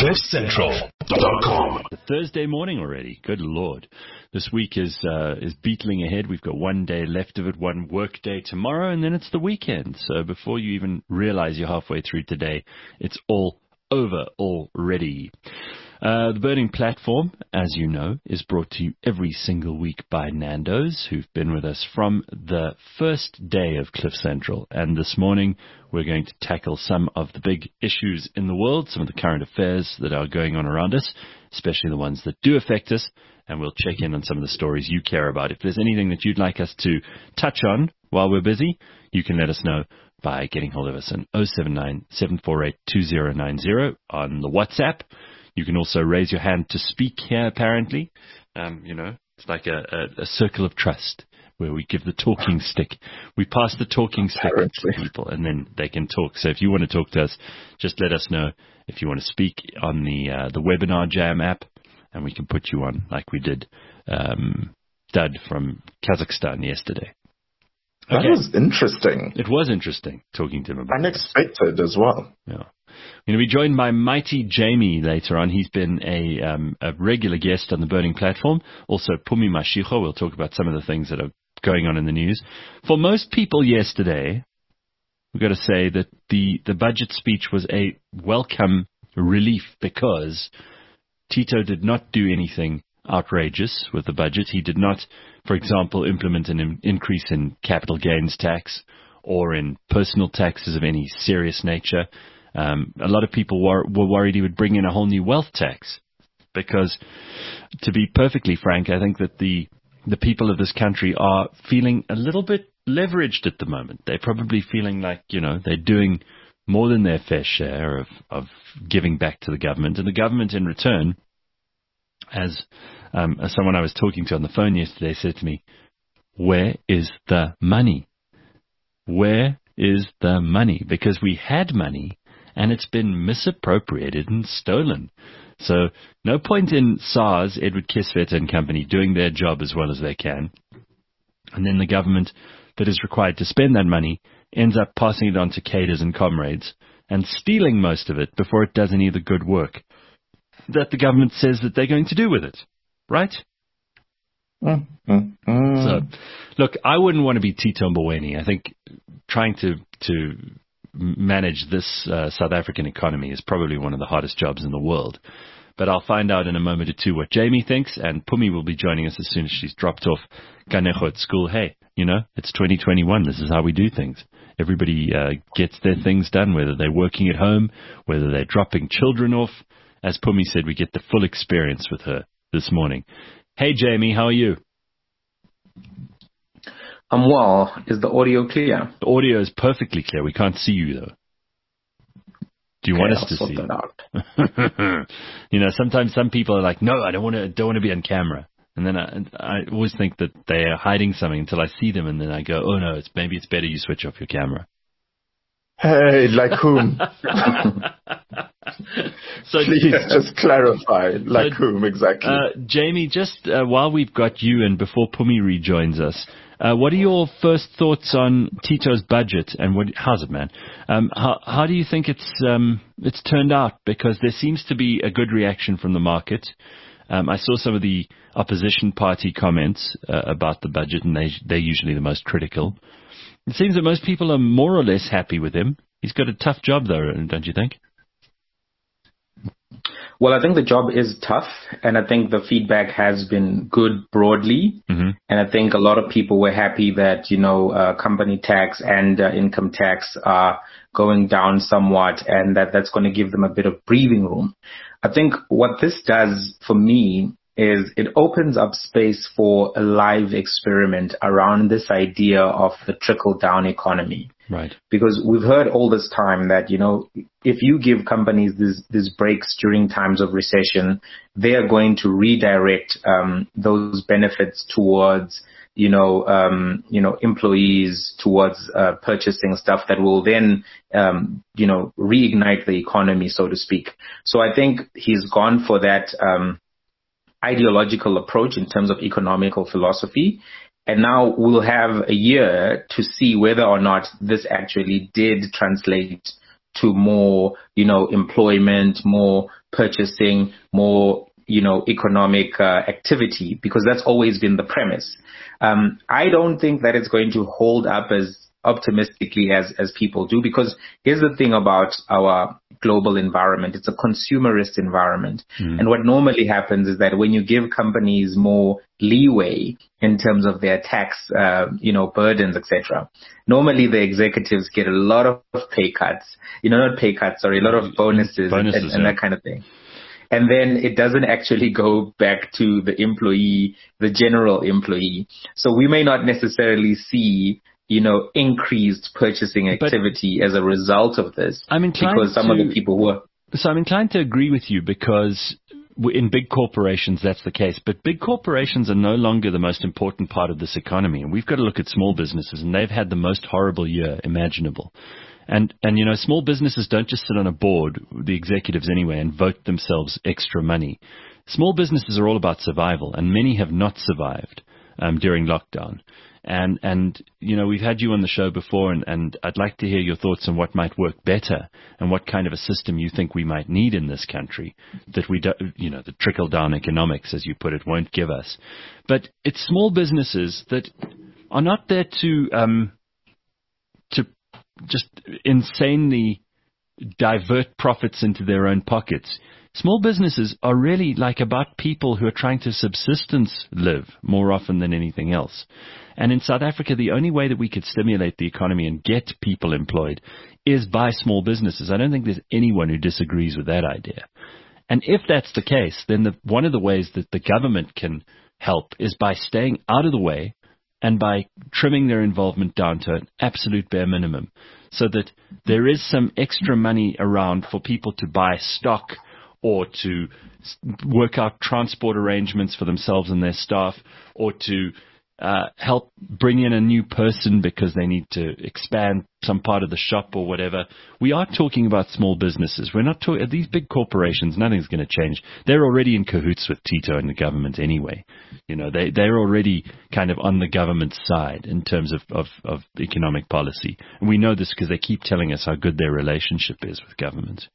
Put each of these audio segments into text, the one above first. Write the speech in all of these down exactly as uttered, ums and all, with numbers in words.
cliff central dot com. Thursday morning already. Good Lord. This week is uh, is beetling ahead. We've got one day left of it, one work day tomorrow, and then it's the weekend. So before you even realize you're halfway through today, it's all over already. Uh, the Burning Platform, as you know, is brought to you every single week by Nando's, who've been with us from the first day of Cliff Central. And this morning, we're going to tackle some of the big issues in the world, some of the current affairs that are going on around us, especially the ones that do affect us. And we'll check in on some of the stories you care about. If there's anything that you'd like us to touch on while we're busy, you can let us know by getting hold of us on oh seven nine, seven four eight, two oh nine oh on the WhatsApp. You can also raise your hand to speak here, apparently. Um, you know, it's like a, a, a circle of trust where we give the talking stick. We pass the talking stick to people, and then they can talk. So if you want to talk to us, just let us know if you want to speak on the uh, the Webinar Jam app, and we can put you on like we did um, Dud from Kazakhstan yesterday. That Okay. was interesting. It was interesting talking to him about Unexpected as well. Yeah. We're going to be joined by Mighty Jamie later on. He's been a, um, a regular guest on the Burning Platform. Also, Pumi Mashiho. We'll talk about some of the things that are going on in the news. For most people yesterday, we've got to say that the, the budget speech was a welcome relief because Tito did not do anything outrageous with the budget. He did not, for example, implement an in- increase in capital gains tax or in personal taxes of any serious nature. Um, a lot of people were, were worried he would bring in a whole new wealth tax because, to be perfectly frank, I think that the the people of this country are feeling a little bit leveraged at the moment. They're probably feeling like, you know, they're doing more than their fair share of, of giving back to the government. And the government in return, as, um, as someone I was talking to on the phone yesterday said to me, where is the money? Where is the money? Because we had money, and it's been misappropriated and stolen. So no point in SARS, Edward Kieswetter and company, doing their job as well as they can. And then the government that is required to spend that money ends up passing it on to cadres and comrades and stealing most of it before it does any of the good work that the government says that they're going to do with it. Right? Mm, mm, mm. So, look, I wouldn't want to be Tito Mboweni. I think trying to... to manage this uh, South African economy is probably one of the hardest jobs in the world. But I'll find out in a moment or two what Jamie thinks, and Pumi will be joining us as soon as she's dropped off Kanejo at school. Hey, you know, it's twenty twenty-one. This is how we do things. Everybody uh, gets their things done, whether they're working at home, whether they're dropping children off. As Pumi said, we get the full experience with her this morning. Hey, Jamie, how are you? Um, well, is the audio clear? The audio is perfectly clear. We can't see you, though. Do you Okay, want us I'll to sort see? that out. You know, sometimes some people are like, "No, I don't want to. Don't want to be on camera." And then I, I always think that they are hiding something until I see them, and then I go, "Oh no, it's maybe it's better you switch off your camera." Hey, like whom? So Please just clarify, like so, whom exactly? Uh, Jamie, just uh, while we've got you and before Pumi rejoins us, uh, what are your first thoughts on Tito's budget and what? How's it, man? Um, how how do you think it's um, it's turned out? Because there seems to be a good reaction from the market. Um, I saw some of the opposition party comments uh, about the budget, and they they're usually the most critical. It seems that most people are more or less happy with him. He's got a tough job, though, don't you think? Well, I think the job is tough, and I think the feedback has been good broadly. Mm-hmm. And I think a lot of people were happy that, you know, uh, company tax and uh, income tax are going down somewhat, and that that's going to give them a bit of breathing room. I think what this does for me is it opens up space for a live experiment around this idea of the trickle-down economy. Right. Because we've heard all this time that, you know, if you give companies these, these breaks during times of recession, they are going to redirect um, those benefits towards, you know, um, you know, employees, towards uh, purchasing stuff that will then, um, you know, reignite the economy, so to speak. So I think he's gone for that um, ideological approach in terms of economical philosophy. And now we'll have a year to see whether or not this actually did translate to more, you know, employment, more purchasing, more, you know, economic uh, activity, because that's always been the premise. Um, I don't think that it's going to hold up as optimistically as, as people do, because here's the thing about our global environment. It's a consumerist environment. Mm. And what normally happens is that when you give companies more leeway in terms of their tax, uh, you know, burdens, et cetera, normally the executives get a lot of pay cuts, you know, not pay cuts, sorry, a lot of bonuses, bonuses and, and yeah. that kind of thing. And then it doesn't actually go back to the employee, the general employee. So we may not necessarily see, you know, increased purchasing activity but as a result of this. I'm inclined because some to, of the people were. So I'm inclined to agree with you, because in big corporations, that's the case. But big corporations are no longer the most important part of this economy. And we've got to look at small businesses, and they've had the most horrible year imaginable. And, and, you know, small businesses don't just sit on a board, the executives anyway, and vote themselves extra money. Small businesses are all about survival, and many have not survived um, during lockdown. And, and, you know, we've had you on the show before, and, and I'd like to hear your thoughts on what might work better and what kind of a system you think we might need in this country that we don't, you know, the trickle-down economics, as you put it, won't give us. But it's small businesses that are not there to, um, to just insanely divert profits into their own pockets. Small businesses are really like about people who are trying to subsistence live more often than anything else. And in South Africa, the only way that we could stimulate the economy and get people employed is by small businesses. I don't think there's anyone who disagrees with that idea. And if that's the case, then the, one of the ways that the government can help is by staying out of the way and by trimming their involvement down to an absolute bare minimum, so that there is some extra money around for people to buy stock or to work out transport arrangements for themselves and their staff, or to uh, help bring in a new person because they need to expand some part of the shop or whatever. We are talking about small businesses. We're not talking, these big corporations, nothing's going to change. They're already in cahoots with Tito and the government anyway. You know, they, they're already kind of on the government's side in terms of, of, of economic policy. And we know this because they keep telling us how good their relationship is with government.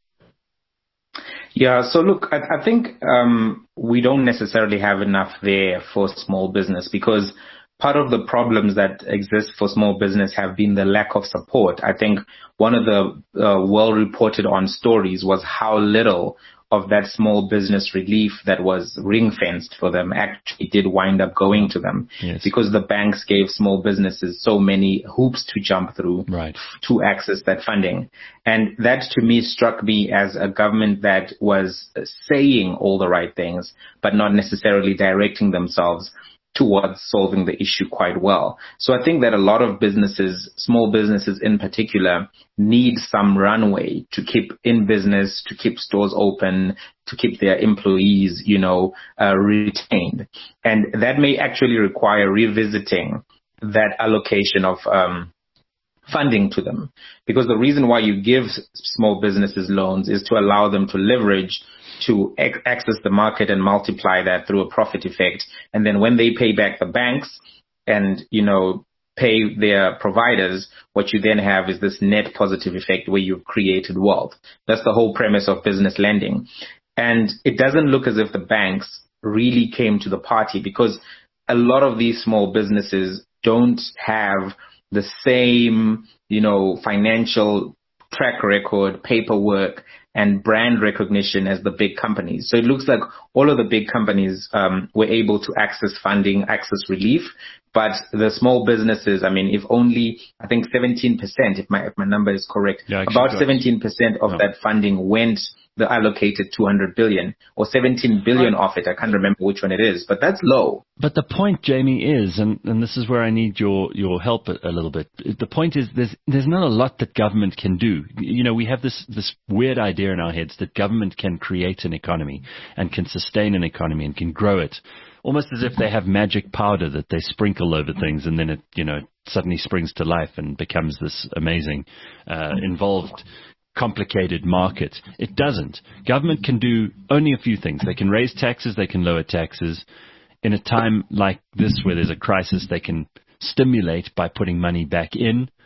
Yeah, so look, I, I think um, we don't necessarily have enough there for small business, because part of the problems that exist for small business have been the lack of support. I think one of the uh, well-reported on stories was how little of that small business relief that was ring-fenced for them actually did wind up going to them. Yes. Because the banks gave small businesses so many hoops to jump through right. to access that funding. And that to me struck me as a government that was saying all the right things, but not necessarily directing themselves towards solving the issue quite well. So I think that a lot of businesses, small businesses in particular, need some runway to keep in business, to keep stores open, to keep their employees, you know, uh, retained. And that may actually require revisiting that allocation of um, funding to them. Because the reason why you give small businesses loans is to allow them to leverage to ac- access the market and multiply that through a profit effect. And then when they pay back the banks and, you know, pay their providers, what you then have is this net positive effect where you've created wealth. That's the whole premise of business lending. And it doesn't look as if the banks really came to the party, because a lot of these small businesses don't have the same, you know, financial track record, paperwork, and brand recognition as the big companies. So it looks like all of the big companies um, were able to access funding, access relief, but the small businesses, I mean, if only, I think seventeen percent, if my if my number is correct, yeah, about seventeen percent of no. that funding went, the allocated two hundred billion or seventeen billion off it. I can't remember which one it is, but that's low. But the point, Jamie, is, and, and this is where I need your, your help a, a little bit. The point is there's, there's not a lot that government can do. You know, we have this, this weird idea in our heads that government can create an economy and can sustain an economy and can grow it, almost as if they have magic powder that they sprinkle over things and then it, you know, suddenly springs to life and becomes this amazing, uh, involved, complicated market. It doesn't. Government can do only a few things. They can raise taxes, they can lower taxes. In a time like this where there's a crisis, they can stimulate by putting money back in.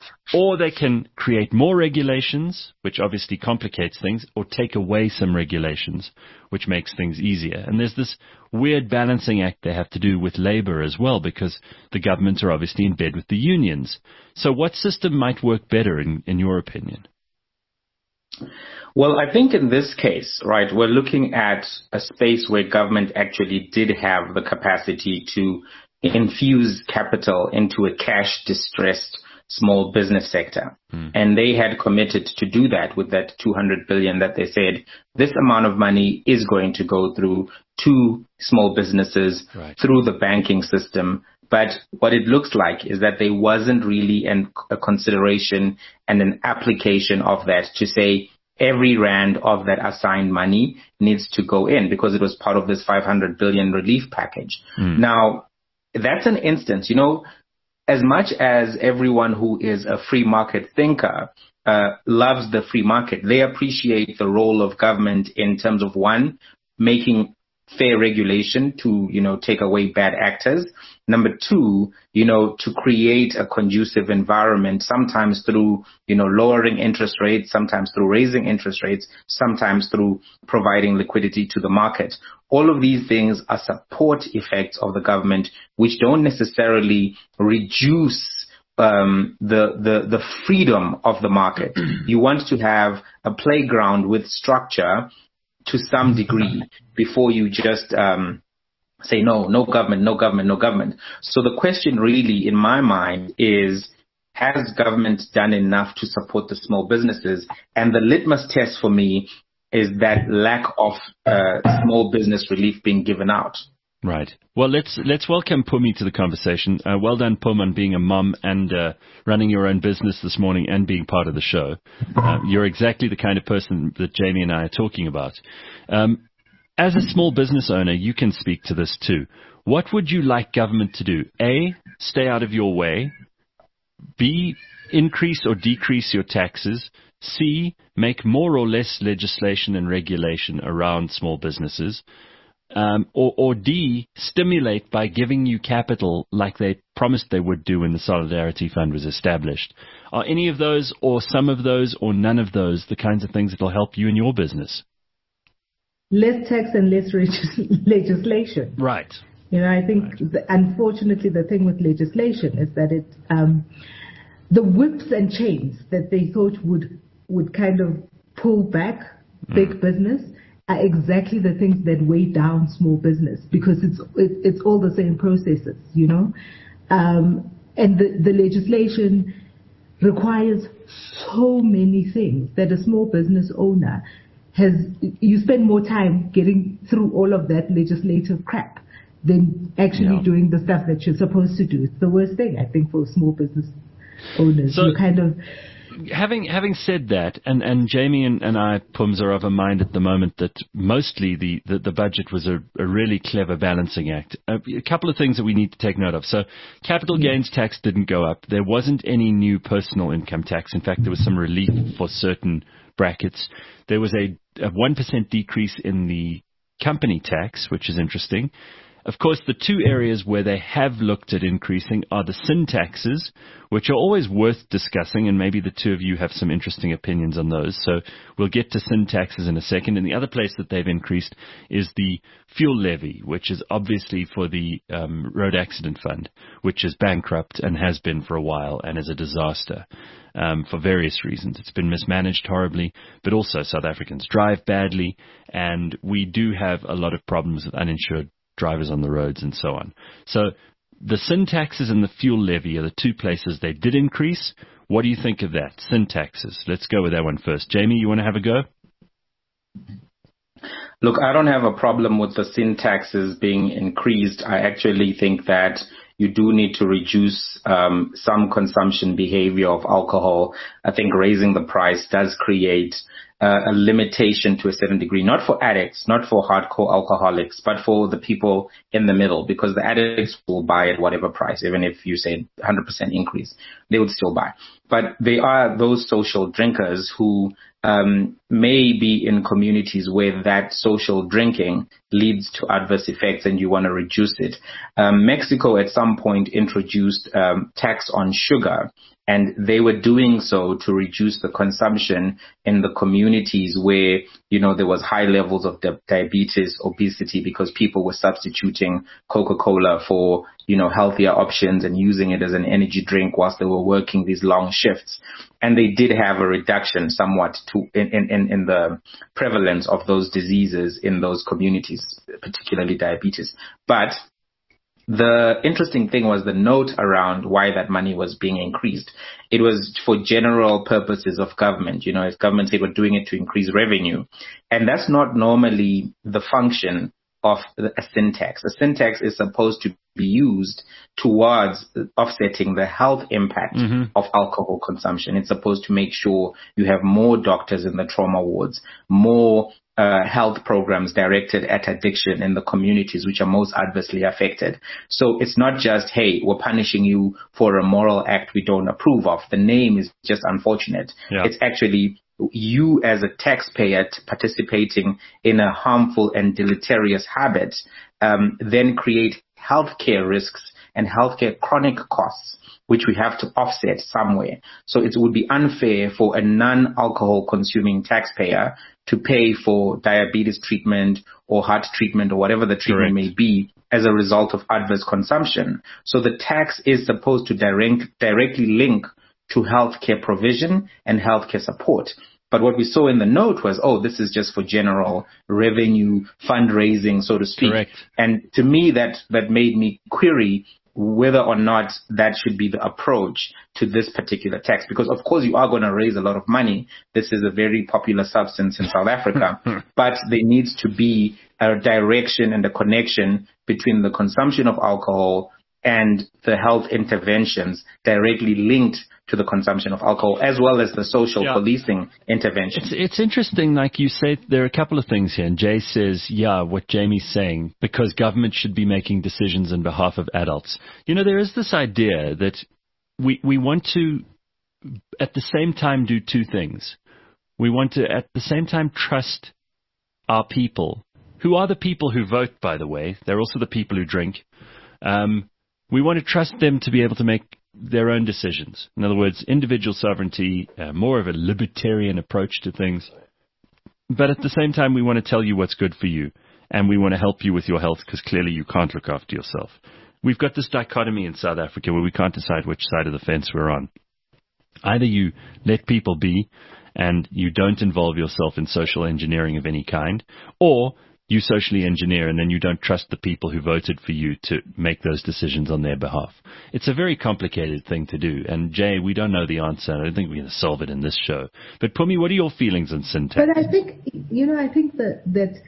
Or they can create more regulations, which obviously complicates things, or take away some regulations, which makes things easier. And there's this weird balancing act they have to do with labor as well, because the governments are obviously in bed with the unions. So what system might work better, in, in your opinion? Well, I think in this case, right, we're looking at a space where government actually did have the capacity to infuse capital into a cash-distressed small business sector. Mm. And they had committed to do that with that two hundred billion that they said this amount of money is going to go through to small businesses right. through the banking system. But what it looks like is that there wasn't really an, a consideration and an application of that to say every rand of that assigned money needs to go in because it was part of this five hundred billion relief package. Mm. Now, that's an instance, you know, as much as everyone who is a free market thinker uh, loves the free market, they appreciate the role of government in terms of, one, making fair regulation to, you know, take away bad actors. Number two, you know, to create a conducive environment, sometimes through, you know, lowering interest rates, sometimes through raising interest rates, sometimes through providing liquidity to the market. All of these things are support effects of the government, which don't necessarily reduce um, the, the, the freedom of the market. You want to have a playground with structure to some degree before you just um, say, no, no government, no government, no government. So the question really, in my mind, is, has government done enough to support the small businesses? And the litmus test for me is that lack of uh, small business relief being given out. Right. Well, let's let's welcome Pumi to the conversation. Uh, well done, Pum, on being a mum and uh, running your own business this morning and being part of the show. Uh, you're exactly the kind of person that Jamie and I are talking about. Um, as a small business owner, you can speak to this too. What would you like government to do? A, stay out of your way. B, increase or decrease your taxes. C, make more or less legislation and regulation around small businesses. Um, or, or D, stimulate by giving you capital like they promised they would do when the Solidarity Fund was established. Are any of those or some of those or none of those the kinds of things that will help you in your business? Less tax and less legislation. Right. You know, I think, right. the, unfortunately, the thing with legislation is that it, um, the whips and chains that they thought would would kind of pull back big mm. business are exactly the things that weigh down small business because it's it, it's all the same processes, you know. Um, and the, the legislation requires so many things that a small business owner has, you spend more time getting through all of that legislative crap than actually yeah. doing the stuff that you're supposed to do. It's the worst thing, I think, for small business owners. So, you kind of... Having having said that, and, and Jamie and, and I, Pums, are of a mind at the moment that mostly the, the, the budget was a, a really clever balancing act. A, a couple of things that we need to take note of. So capital gains tax didn't go up. There wasn't any new personal income tax. In fact, there was some relief for certain brackets. There was a, a one percent decrease in the company tax, which is interesting. Of course, the two areas where they have looked at increasing are the sin taxes, which are always worth discussing, and maybe the two of you have some interesting opinions on those. So we'll get to sin taxes in a second. And the other place that they've increased is the fuel levy, which is obviously for the um, road accident fund, which is bankrupt and has been for a while and is a disaster um, for various reasons. It's been mismanaged horribly, but also South Africans drive badly, and we do have a lot of problems with uninsured drivers on the roads and so on. So the sin taxes and the fuel levy are the two places they did increase. What do you think of that? Sin taxes. Let's go with that one first. Jamie, you want to have a go? Look, I don't have a problem with the sin taxes being increased. I actually think that you do need to reduce um, some consumption behavior of alcohol. I think raising the price does create uh, a limitation to a certain degree, not for addicts, not for hardcore alcoholics, but for the people in the middle, because the addicts will buy at whatever price, even if you say one hundred percent increase, they would still buy. But there are those social drinkers who um, may be in communities where that social drinking leads to adverse effects and you want to reduce it. Um, Mexico at some point introduced um, tax on sugar. And they were doing so to reduce the consumption in the communities where, you know, there was high levels of di- diabetes, obesity, because people were substituting Coca-Cola for, you know, healthier options and using it as an energy drink whilst they were working these long shifts. And they did have a reduction somewhat to in, in, in the prevalence of those diseases in those communities, particularly diabetes. But the interesting thing was the note around why that money was being increased. It was for general purposes of government. You know, if governments, they were doing it to increase revenue. And that's not normally the function of a sin tax. A sin tax is supposed to be used towards offsetting the health impact mm-hmm. of alcohol consumption. It's supposed to make sure you have more doctors in the trauma wards, more Uh, health programs directed at addiction in the communities which are most adversely affected. So it's not just, hey, we're punishing you for a moral act we don't approve of. The name is just unfortunate. Yeah. It's actually you as a taxpayer participating in a harmful and deleterious habit, um, then create healthcare risks and healthcare chronic costs, which we have to offset somewhere. So it would be unfair for a non-alcohol consuming taxpayer to pay for diabetes treatment or heart treatment or whatever the treatment Correct. May be as a result of adverse consumption. So the tax is supposed to direct, directly link to healthcare provision and healthcare support. But what we saw in the note was, oh, this is just for general revenue fundraising, so to speak. Correct. And to me, that, that made me query whether or not that should be the approach to this particular tax. Because, of course, you are going to raise a lot of money. This is a very popular substance in South Africa. But there needs to be a direction and a connection between the consumption of alcohol and the health interventions directly linked to the consumption of alcohol, as well as the social yeah. policing interventions. It's, it's interesting, like you say, there are a couple of things here. And Jay says, yeah, what Jamie's saying, because government should be making decisions on behalf of adults. You know, there is this idea that we, we want to, at the same time, do two things. We want to, at the same time, trust our people, who are the people who vote, by the way. They're also the people who drink. Um, we want to trust them to be able to make their own decisions. In other words, individual sovereignty, uh, more of a libertarian approach to things. But at the same time, we want to tell you what's good for you, and we want to help you with your health because clearly you can't look after yourself. We've got this dichotomy in South Africa where we can't decide which side of the fence we're on. Either you let people be and you don't involve yourself in social engineering of any kind, or you socially engineer and then you don't trust the people who voted for you to make those decisions on their behalf. It's a very complicated thing to do. And Jay, we don't know the answer. I don't think we're going to solve it in this show. But Pumi, what are your feelings on sin tax? But I think, you know, I think that, that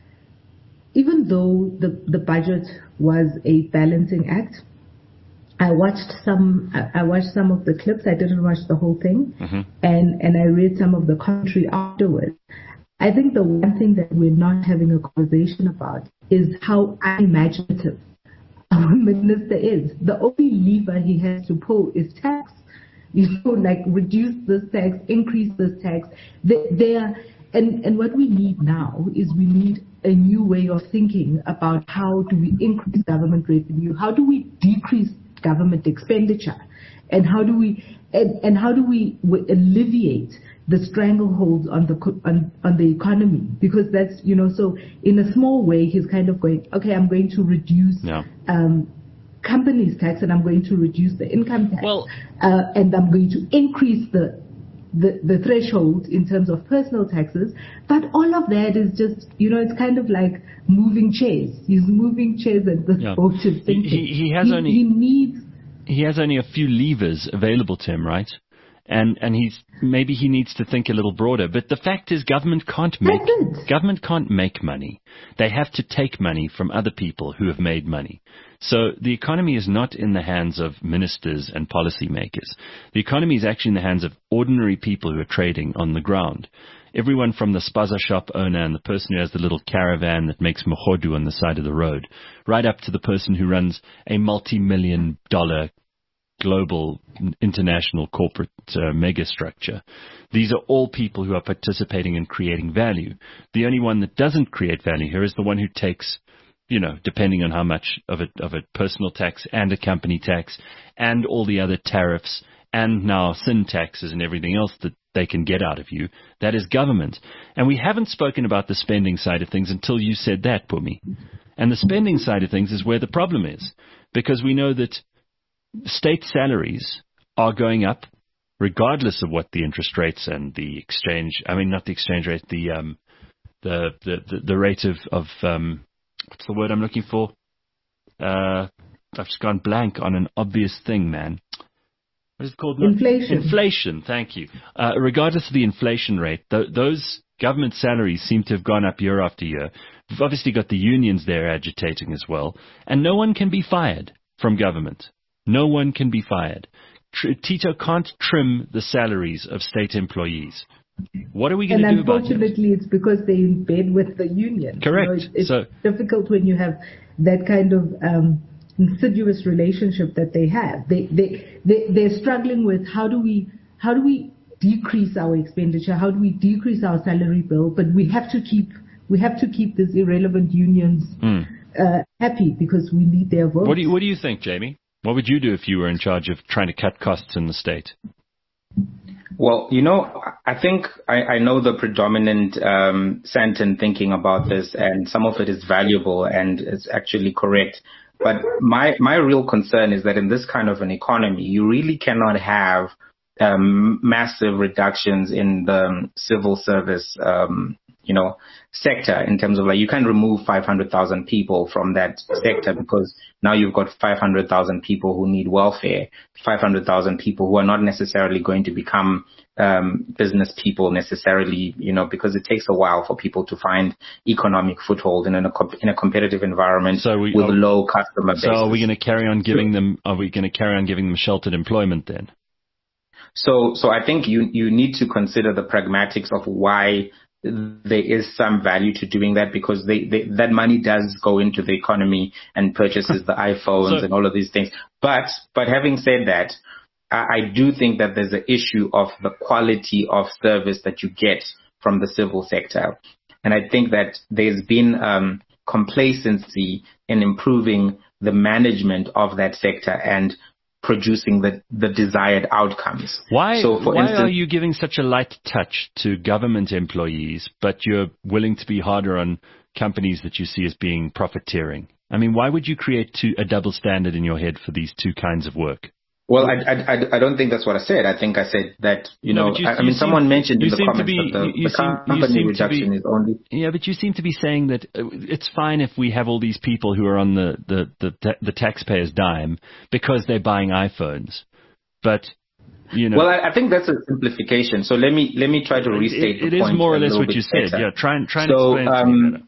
even though the, the budget was a balancing act, I watched some, I watched some of the clips. I didn't watch the whole thing. Mm-hmm. And, and I read some of the commentary afterwards. I think the one thing that we're not having a conversation about is how unimaginative our minister is. The only lever he has to pull is tax. You know, like reduce this tax, increase this tax. They, they are, and, and what we need now is we need a new way of thinking about how do we increase government revenue, how do we decrease government expenditure, and how do we and, and how do we alleviate the strangleholds on the on, on the economy, because that's, you know, so in a small way he's kind of going, okay, I'm going to reduce yeah. um, companies tax and I'm going to reduce the income tax, well, uh, and I'm going to increase the, the the threshold in terms of personal taxes. But all of that is just, you know, it's kind of like moving chairs. He's moving chairs at the yeah. boat is sinking. He, he has he, only he needs he has only a few levers available to him, right? And and he's maybe he needs to think a little broader. But the fact is, government can't make government can't make money. They have to take money from other people who have made money. So the economy is not in the hands of ministers and policymakers. The economy is actually in the hands of ordinary people who are trading on the ground. Everyone from the spaza shop owner and the person who has the little caravan that makes mohodu on the side of the road, right up to the person who runs a multi-million dollar global international corporate uh, megastructure. These are all people who are participating in creating value. The only one that doesn't create value here is the one who takes, you know, depending on how much of a, of a personal tax and a company tax and all the other tariffs and now sin taxes and everything else that they can get out of you. That is government. And we haven't spoken about the spending side of things until you said that, Pumi. And the spending side of things is where the problem is, because we know that state salaries are going up regardless of what the interest rates and the exchange, I mean, not the exchange rate, the um, the, the, the, the rate of, of um, what's the word I'm looking for? Uh, I've just gone blank on an obvious thing, man. What is it called? Inflation. Inflation, thank you. Uh, regardless of the inflation rate, th- those government salaries seem to have gone up year after year. We've obviously got the unions there agitating as well. And no one can be fired from government. No one can be fired. Tr- Tito can't trim the salaries of state employees. What are we going to do about it? And unfortunately, it's because they're in bed with the union. Correct. You know, it's so, difficult when you have that kind of um, insidious relationship that they have. They they they they're struggling with how do we how do we decrease our expenditure? How do we decrease our salary bill? But we have to keep we have to keep these irrelevant unions mm. uh, happy because we need their votes. What do you what do you think, Jamie? What would you do if you were in charge of trying to cut costs in the state? Well, you know, I think I, I know the predominant um, Santon thinking about this, and some of it is valuable and it's actually correct. But my my real concern is that in this kind of an economy, you really cannot have um, massive reductions in the civil service, um, you know, sector in terms of like you can't remove five hundred thousand people from that sector because now you've got five hundred thousand people who need welfare, five hundred thousand people who are not necessarily going to become um, business people necessarily, you know, because it takes a while for people to find economic foothold in a in a competitive environment so we, with are, low customer base. So are we going to carry on giving them? Are we going to carry on giving them sheltered employment then? So, so I think you you need to consider the pragmatics of why there is some value to doing that, because they, they, that money does go into the economy and purchases the iPhones so, and all of these things. But, but having said that, I, I do think that there's an issue of the quality of service that you get from the civil sector. And I think that there's been um, complacency in improving the management of that sector and producing the, the desired outcomes. Why, so for why instance, are you giving such a light touch to government employees, but you're willing to be harder on companies that you see as being profiteering? I mean, why would you create two, a double standard in your head for these two kinds of work? Well, I, I, I don't think that's what I said. I think I said that, you no, know, you, I, I mean, seem, someone mentioned in the comments be, that the, you, you the seem, company reduction be, is only... Yeah, but you seem to be saying that it's fine if we have all these people who are on the, the, the, the taxpayer's dime because they're buying iPhones. But, you know... Well, I, I think that's a simplification. So let me let me try to restate it, the it point. It is more or less what you said. better. Yeah, try and, try and so, explain um, it to me better.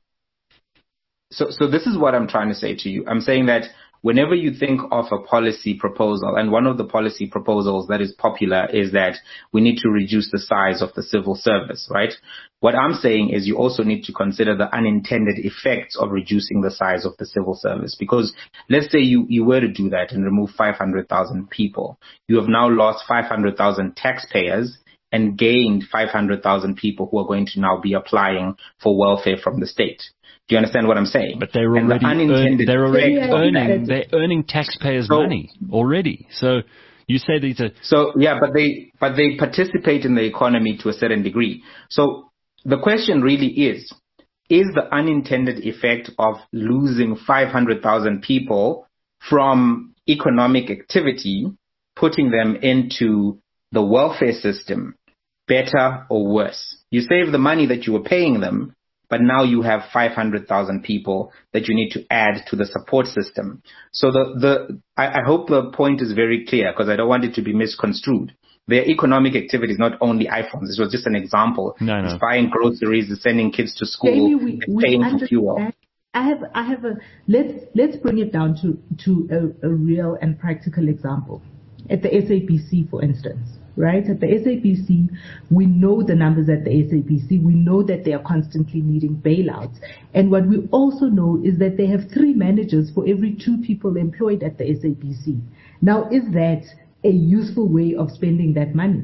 So, so this is what I'm trying to say to you. I'm saying that whenever you think of a policy proposal, and one of the policy proposals that is popular is that we need to reduce the size of the civil service, right? What I'm saying is you also need to consider the unintended effects of reducing the size of the civil service. Because let's say you, you were to do that and remove five hundred thousand people. You have now lost five hundred thousand taxpayers and gained five hundred thousand people who are going to now be applying for welfare from the state. Do you understand what I'm saying? But they're already, the earn, they're already earning, they're earning taxpayers' so, money already. So you say these are... So, yeah, but they, but they participate in the economy to a certain degree. So the question really is, is the unintended effect of losing five hundred thousand people from economic activity, putting them into the welfare system, better or worse? You save the money that you were paying them, but now you have five hundred thousand people that you need to add to the support system. So the, the I, I hope the point is very clear, because I don't want it to be misconstrued. Their economic activity is not only iPhones. This was just an example. No, no. It's buying groceries, it's sending kids to school, Jamie, we, it's paying we for fuel. I have, I have a, let's, let's bring it down to, to a, a real and practical example. At the S A P C, for instance, right? At the S A P C, we know the numbers at the S A P C. We know that they are constantly needing bailouts. And what we also know is that they have three managers for every two people employed at the S A P C. Now, is that a useful way of spending that money?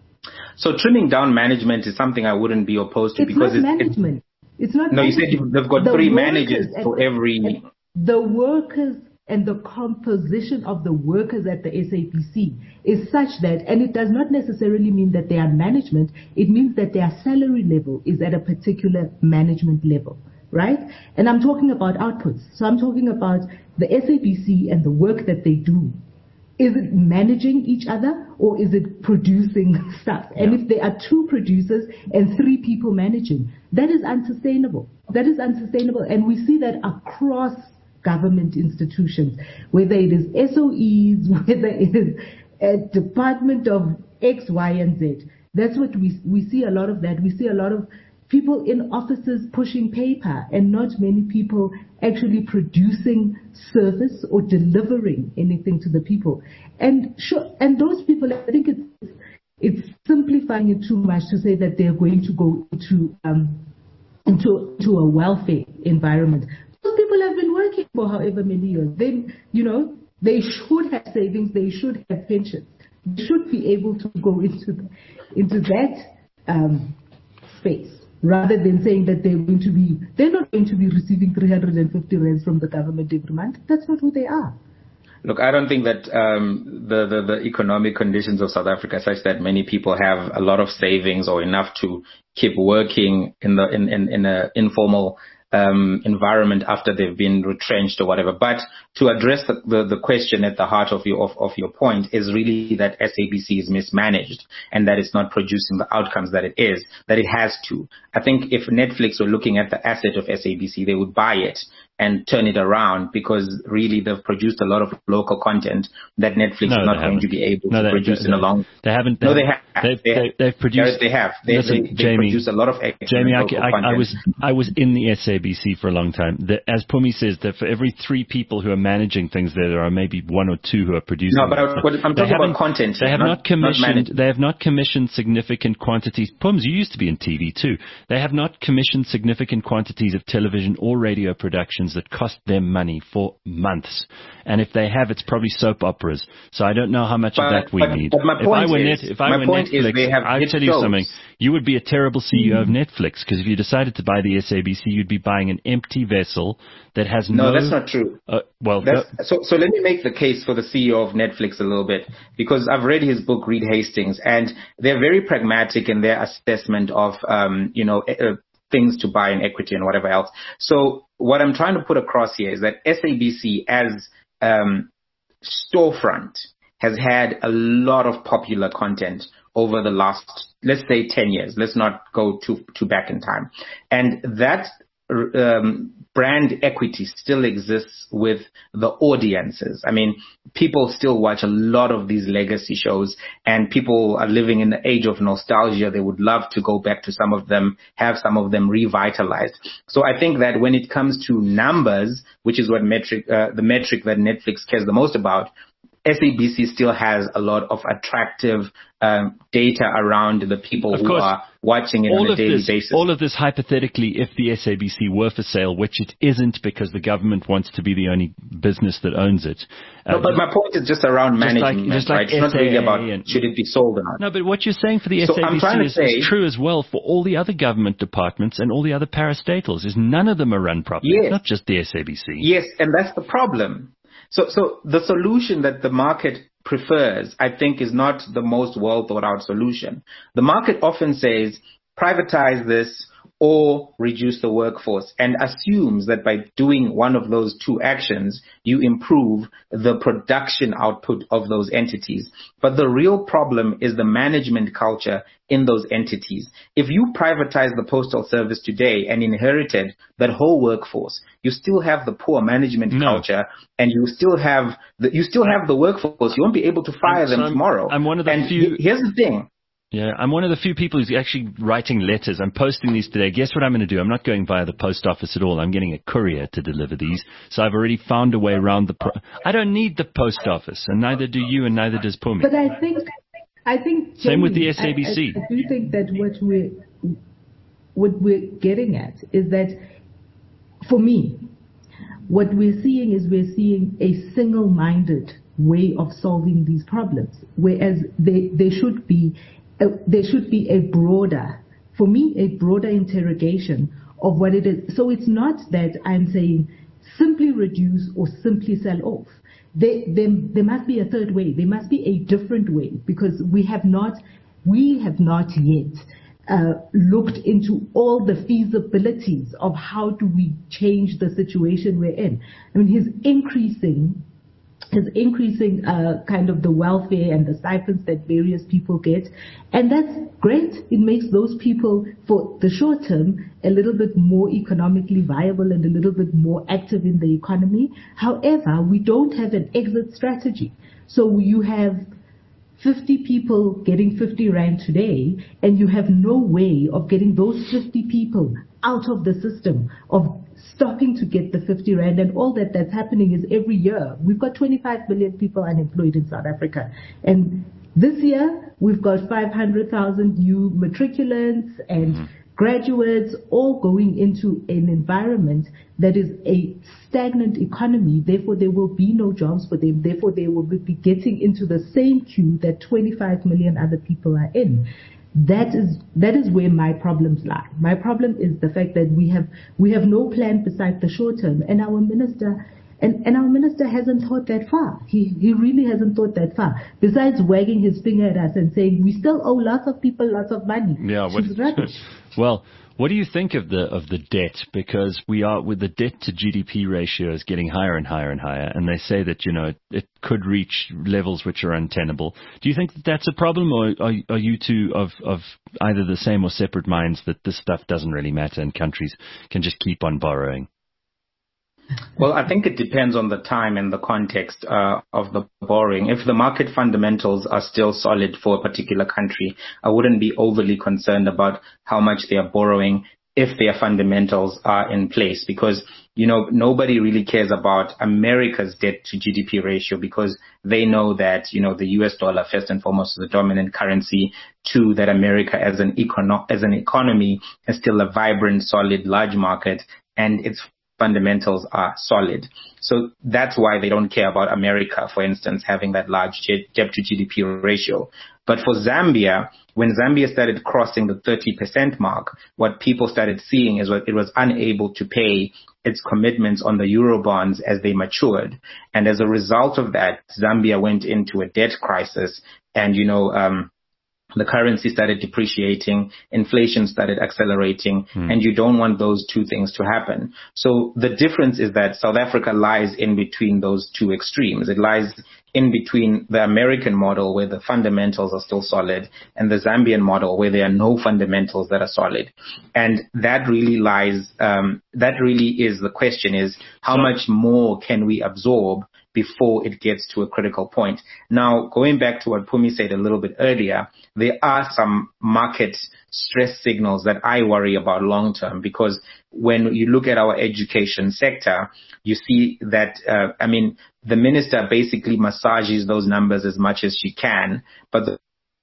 So trimming down management is something I wouldn't be opposed to, it's because not it's management. It's, it's not. No, management. you said they've got the three managers at, for every. The workers and the composition of the workers at the S A B C is such that, and it does not necessarily mean that they are management, it means that their salary level is at a particular management level, right? And I'm talking about outputs. So I'm talking about the S A B C and the work that they do. Is it managing each other or is it producing stuff? Yeah. And if there are two producers and three people managing, that is unsustainable. That is unsustainable. And we see that across government institutions, whether it is S O Es, whether it is a department of X, Y, and Z. That's what we we see a lot of that. We see a lot of people in offices pushing paper and not many people actually producing service or delivering anything to the people. And sure, and those people, I think it's it's simplifying it too much to say that they're going to go into um, into, into a welfare environment. Those people have been working for however many years. They, you know, they should have savings. They should have pensions. They should be able to go into the, into that um, space, rather than saying that they're going to be, they're not going to be receiving three hundred fifty rands from the government every month. That's not who they are. Look, I don't think that um, the, the, the economic conditions of South Africa are such that many people have a lot of savings or enough to keep working in the in in, in a informal um, environment after they've been retrenched or whatever. But to address the, the, the question at the heart of your of, of your point is really that S A B C is mismanaged and that it's not producing the outcomes that it is, that it has to. I think if Netflix were looking at the asset of S A B C, they would buy it and turn it around, because really they've produced a lot of local content that Netflix no, is not going to be able no, to they, produce they, in a long. They haven't. They no, haven't, they have. They've, they, they, they've produced. They have. They, listen, they, they Jamie, produce a lot of. Jamie, I, I, content. I was I was in the S A B C for a long time. The, as Pumi says, that for every three people who are managing things, there, there are maybe one or two who are producing. No, but I, what, I'm talking about content. They have not, not commissioned. Not they have not commissioned significant quantities. Pums, you used to be in T V too. They have not commissioned significant quantities of television or radio productions that cost them money for months. And if they have, it's probably soap operas. So I don't know how much but, of that we but, need. But my if point I were, is, net, if I were Netflix, I'll tell you shows. something. You would be a terrible C E O of Netflix, because if you decided to buy the S A B C, you'd be buying an empty vessel that has no... No, that's not true. Uh, well, that's, no, so, so let me make the case for the C E O of Netflix a little bit, because I've read his book, Reed Hastings, and they're very pragmatic in their assessment of, um, you know, uh, things to buy in equity and whatever else. So what I'm trying to put across here is that S A B C as um, storefront has had a lot of popular content over the last, let's say, ten years. Let's not go too too back in time. And that um, brand equity still exists with the audiences. I mean, people still watch a lot of these legacy shows, and people are living in the age of nostalgia. They would love to go back to some of them, have some of them revitalized. So I think that when it comes to numbers, which is what metric, uh, the metric that Netflix cares the most about, S A B C still has a lot of attractive um, data around the people of who course, are watching it on a daily this, basis. All of this hypothetically, if the S A B C were for sale, which it isn't because the government wants to be the only business that owns it. Uh, no, but my point is just around just management, like, just like right? It's not really about and, should it be sold or not. No, but what you're saying for the so S A B C is, say, is true as well for all the other government departments and all the other parastatals. Is none of them are run properly. Yes. It's not just the S A B C. Yes, and that's the problem. So, so the solution that the market prefers, I think, is not the most well thought out solution. The market often says, privatize this or reduce the workforce, and assumes that by doing one of those two actions, you improve the production output of those entities. But the real problem is the management culture in those entities. If you privatize the postal service today and inherited that whole workforce, you still have the poor management no. culture, and you still have the, you still have the workforce. You won't be able to fire I'm, them so I'm, tomorrow. I'm one of the and few. Here's the thing. Yeah, I'm one of the few people who's actually writing letters. I'm posting these today. Guess what I'm going to do? I'm not going via the post office at all. I'm getting a courier to deliver these. So I've already found a way around the... Pro- I don't need the post office, and neither do you, and neither does Pumi. But I think... I think Same Jamie, with the S A B C. I, I, I do think that what we're, what we're getting at is that, for me, what we're seeing is we're seeing a single-minded way of solving these problems, whereas they, they should be a, there should be a broader, for me, a broader interrogation of what it is. So it's not that I'm saying simply reduce or simply sell off. There, there, there must be a third way. There must be a different way, because we have not, we have not yet uh, looked into all the feasibilities of how do we change the situation we're in. I mean, he's increasing is increasing uh, kind of the welfare and the stipends that various people get. And that's great. It makes those people, for the short term, a little bit more economically viable and a little bit more active in the economy. However, we don't have an exit strategy. So you have fifty people getting fifty rand today, and you have no way of getting those fifty people out of the system, of stopping to get the fifty rand. And all that that's happening is every year we've got twenty-five million people unemployed in South Africa, and this year we've got five hundred thousand new matriculants and mm-hmm. graduates all going into an environment that is a stagnant economy. Therefore, there will be no jobs for them. Therefore, they will be getting into the same queue that twenty-five million other people are in. That is that is where my problems lie. My problem is the fact that we have we have no plan besides the short term, and our minister and, and our minister hasn't thought that far. He he really hasn't thought that far. Besides wagging his finger at us and saying we still owe lots of people lots of money. Yeah, what, well, what do you think of the of the debt? Because we are with the debt to G D P ratio is getting higher and higher and higher, and they say that you know it, it could reach levels which are untenable. Do you think that that's a problem, or are, are you two of of either the same or separate minds that this stuff doesn't really matter and countries can just keep on borrowing? Well, I think it depends on the time and the context uh, of the borrowing. If the market fundamentals are still solid for a particular country, I wouldn't be overly concerned about how much they are borrowing if their fundamentals are in place, because, you know, nobody really cares about America's debt to G D P ratio, because they know that, you know, the U S dollar, first and foremost, is the dominant currency. Two, that America as an econo- as an economy is still a vibrant, solid, large market, and its fundamentals are solid. So that's why they don't care about America, for instance, having that large debt to G D P ratio. But for Zambia, when Zambia started crossing the thirty percent mark, what people started seeing is that it was unable to pay its commitments on the Eurobonds as they matured. And as a result of that, Zambia went into a debt crisis, and, you know, um, the currency started depreciating, inflation started accelerating, hmm. and you don't want those two things to happen. So the difference is that South Africa lies in between those two extremes. It lies in between the American model, where the fundamentals are still solid, and the Zambian model, where there are no fundamentals that are solid. And that really lies, um, that really is the question, is how so, much more can we absorb before it gets to a critical point? Now, going back to what Pumi said a little bit earlier, there are some market stress signals that I worry about long term, because when you look at our education sector, you see that, uh, I mean, the minister basically massages those numbers as much as she can, but the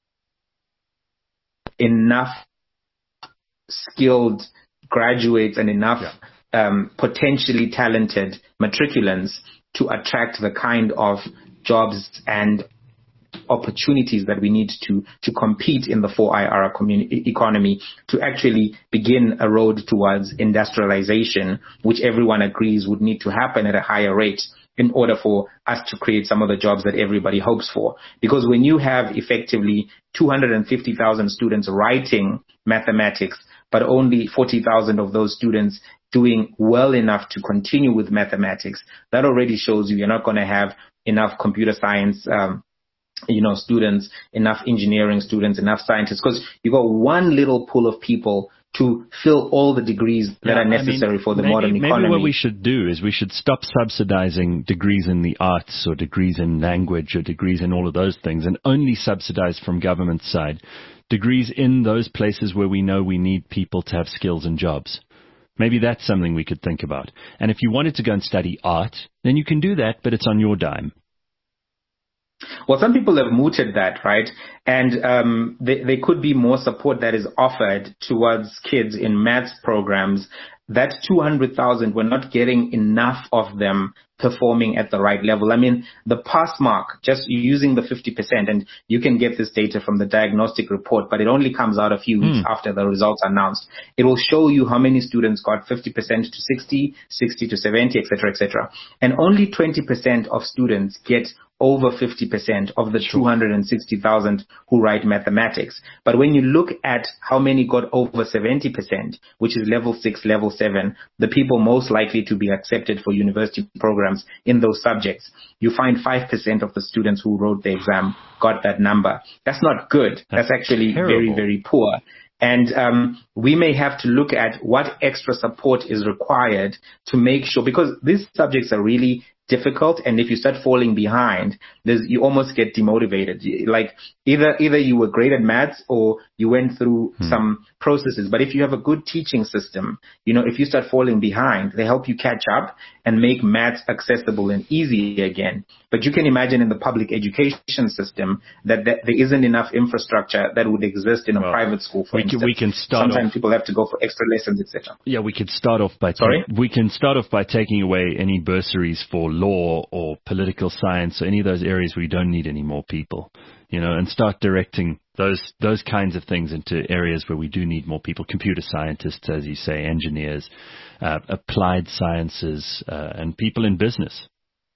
enough skilled graduates and enough yeah. um, potentially talented matriculants to attract the kind of jobs and opportunities that we need to to compete in the four I R communi- economy, to actually begin a road towards industrialization, which everyone agrees would need to happen at a higher rate in order for us to create some of the jobs that everybody hopes for. Because when you have effectively two hundred fifty thousand students writing mathematics, but only forty thousand of those students doing well enough to continue with mathematics, that already shows you you're not going to have enough computer science um, you know, students, enough engineering students, enough scientists, because you've got one little pool of people to fill all the degrees that yeah, are necessary I mean, for the maybe, modern economy. Maybe what we should do is we should stop subsidizing degrees in the arts or degrees in language or degrees in all of those things, and only subsidize from government side degrees in those places where we know we need people to have skills and jobs. Maybe that's something we could think about. And if you wanted to go and study art, then you can do that, but it's on your dime. Well, some people have mooted that, right? And um, there, there could be more support that is offered towards kids in maths programs that two hundred thousand, we're not getting enough of them performing at the right level. I mean, the pass mark, just using the fifty percent, and you can get this data from the diagnostic report, but it only comes out a few weeks mm. after the results are announced. It will show you how many students got fifty percent to sixty, sixty to seventy, et cetera, et cetera. And only twenty percent of students get over fifty percent of the two hundred sixty thousand who write mathematics. But when you look at how many got over seventy percent, which is level six, level seven, the people most likely to be accepted for university programs in those subjects, you find five percent of the students who wrote the exam got that number. That's not good. That's, That's actually terrible. very, very poor. And um, we may have to look at what extra support is required to make sure, because these subjects are really difficult, and if you start falling behind, there's, you almost get demotivated. Like either either you were great at maths or you went through hmm. some processes. But if you have a good teaching system, you know, if you start falling behind, they help you catch up and make maths accessible and easy again. But you can imagine in the public education system that, that there isn't enough infrastructure that would exist in a well, private school. For we instance, can, we can start sometimes off, people have to go for extra lessons, et cetera. Yeah, we could start off by sorry. Ta- we can start off by taking away any bursaries for law or political science or any of those areas where you don't need any more people, you know, and start directing those those kinds of things into areas where we do need more people, computer scientists, as you say, engineers, uh, applied sciences, uh, and people in business.